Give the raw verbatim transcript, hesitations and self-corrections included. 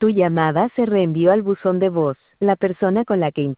Tu llamada se reenvió al buzón de voz. La persona con la que